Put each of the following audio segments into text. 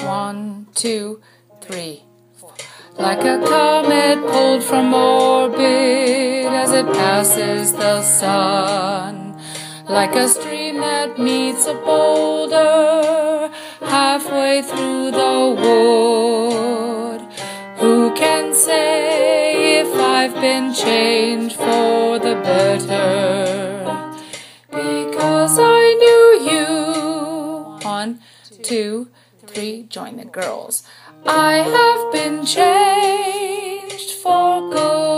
1, 2, 3. Like a comet pulled from orbit as it passes the sun. Like a stream that meets a boulder halfway through the wood. Who can say if I've been changed for the better? Because I knew you. 1, 2, 3, join the girls. I have been changed for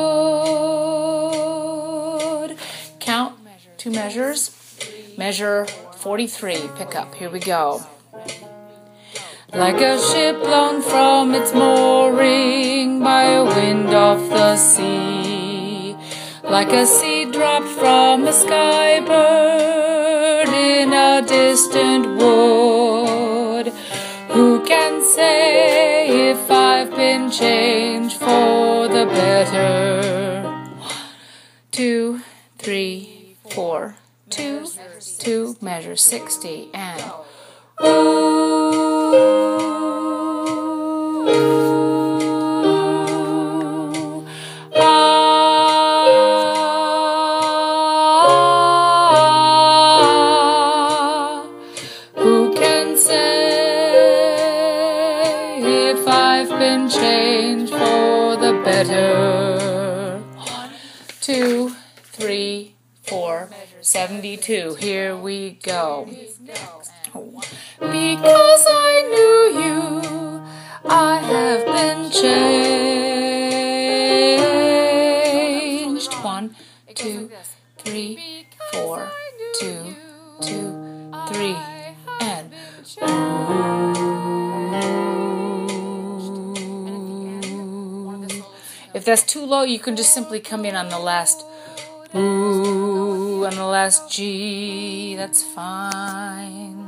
good. Count 2 measures. Measure 43. Pick up. Here we go. Like a ship blown from its mooring by a wind off the sea. Like a seed dropped from a sky bird in a distant wood. Who can say if I've been changed for the better? 1, 2, 3, 4, 2, 2, measure 60, and who can say if I've been changed for the better? 1, 2, 3, 4, 72. Here we go. Because I knew you, I have been changed. 1, 2, 3, 4, 2, 2, 3, and if that's too low, you can just simply come in on the last ooh, on the last G. That's fine.